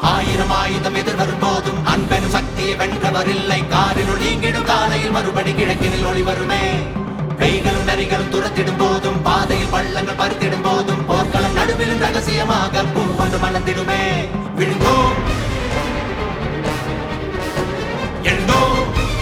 ஆயிரம் ஆயுதம் எதிர்வரும் போதும் அன்பெனும் சக்தியை வென்றவர் இல்லை. காரினுள் நீங்கிடும் காலையில் மறுபடி கிழக்கினில் ஒளி வருமே. பெய்களும் நரிகளும் துரத்திடும் போதும் பாதையில் பள்ளங்கள் பறித்திடும் போதும் போர்க்களம் நடுவிலும் ரகசியமாக பூ கொண்டு மலர்ந்திடுமே. விழுந்தோம் எழுந்தோம்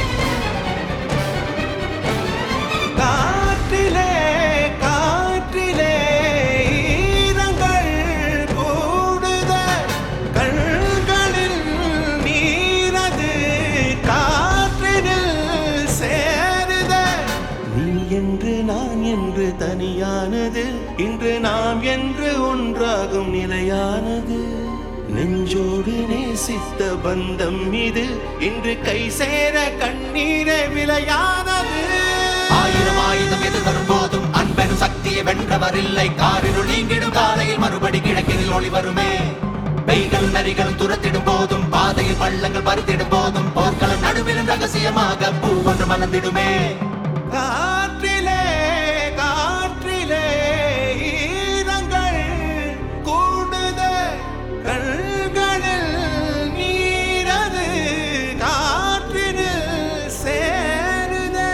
காற்றிலே காற்றிலே ஈரங்கள் கூடுத கண்களில் நீரது காற்றினில் சேருத. நீ என்று நான் என்று தனியானது, இன்று நாம் என்று ஒன்றாகும் நிலையானது. நெஞ்சோடு நேசித்த பந்தம் இது, இன்று கை சேர கண்ணீரே விலையானது. ஆயிரம் ஆயுதம் எதிர்வரும் போதும் அன்பெனும் சக்தியை வென்றவர் இல்லை. காரினுள் நீங்கிடும் காலையில் மறுபடி கிழக்கினில் ஒளி வருமே. பெய்களும் நரிகளும் துரத்திடும் போதும் பாதையில் பள்ளங்கள் பறித்திடும் போதும் போர்க்களம் நடுவிலும் ரகசியமாக பூ ஒன்று மலர்ந்திடுமே. காற்றிலே காற்றிலே ஈரங்கள் கூடுத கண்களில் நீரது காற்றினில் சேருதே.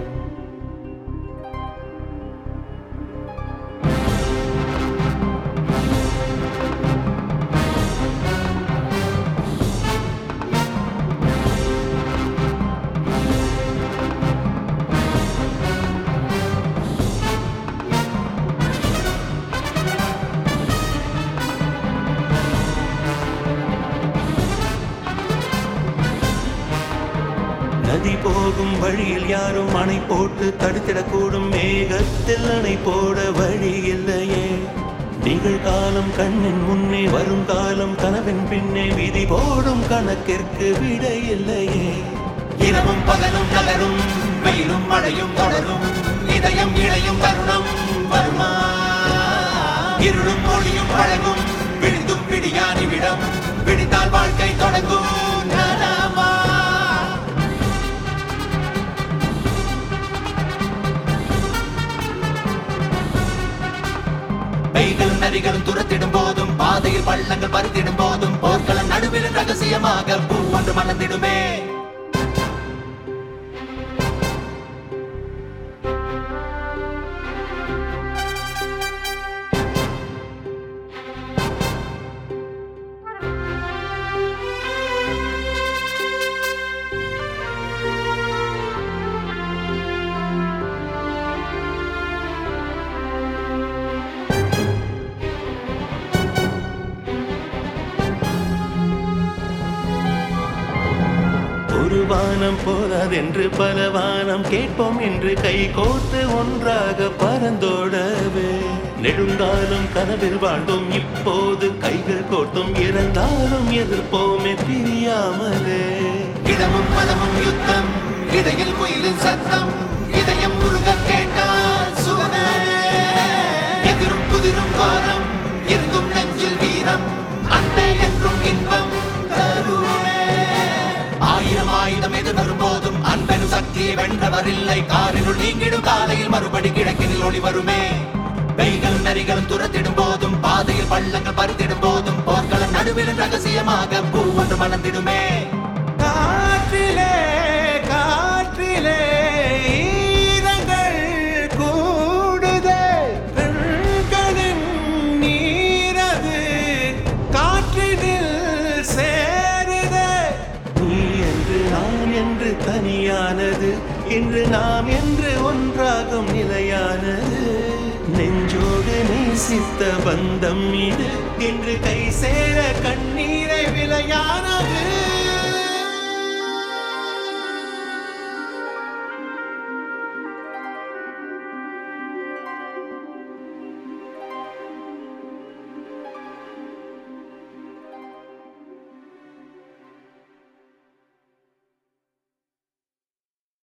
நதி போகும் வழியில் யாரும் அணை போட்டு தடுத்திடக்கூடும், மேகத்தில் அணை போட வழி இல்லையே. நிகழ்காலம் கண்ணின் முன்னே, வரும் காலம் கனவின் பின்னே, விதி போடும் கணக்கிற்கு விடை இல்லையே. இரவும் பகலும் நகரும், வெயிலும் மழையும் தொடரும், இதயம் இழையும் தருணம் வருமா. இருளும் ஒளியும் பழகும், விழுந்தும் பிடியா நிமிடம், விழித்தால் வாழ்க்கை தொடங்கும் நலமா. பெய்களும் நரிகளும் துரத்திடும் போதும் பாதையில் பள்ளங்கள் பறித்திடும் போதும் போர்க்களம் நடுவில் ரகசியமாக பூ ஒன்று மலர்ந்திடுமே. ஒரு வானம் போதாதென்று பல வானம் கேட்போம் என்று கை கோர்த்து ஒன்றாக பறந்தோடவே. நெடுங்காலம் கனவில் வாழ்ந்தோம், இப்போது கைகள் கோர்த்தோம், இறந்தாலும் எதிர்ப்போமே பிரியாமலே. இடமும் மனமும் யுத்தம், இடையில் குயிலின் சத்தம், இதயம் முருக கேட்டால் சுகமே. எதிரும் புதிரும் வாரம், எங்கும் நெஞ்சில் வீரம், அன்பே என்றும் இன்பம் தருவே. ஆயிரம் ஆயுதம் எதிர்வரும் போதும் அன்பெனும் சக்தியை வென்றவர் இல்லை. காரினுள் நீங்கிடும் காலையில் மறுபடி கிழக்கினில் ஒளி வருமே. பெய்களும் நரிகளும் துரத்திடும் போதும் பாதையில் பள்ளங்கள் பறித்திடும் போதும் போர்க்களம் நடுவிலும் ரகசியமாக பூ ஒன்று மலர்ந்திடுமே. காற்றிலே காற்றிலே ஈரங்கள் கூடுதே கண்களின் நீரது காற்றினில் சேருதே. நீ என்று நான் என்று தனியானது, இன்று நாம் என்று ஒன்றாகும் நிலையானது. நெஞ்சோடு நேசித்த பந்தம் இது, இன்று கை சேர கண்ணீரை விலையானது.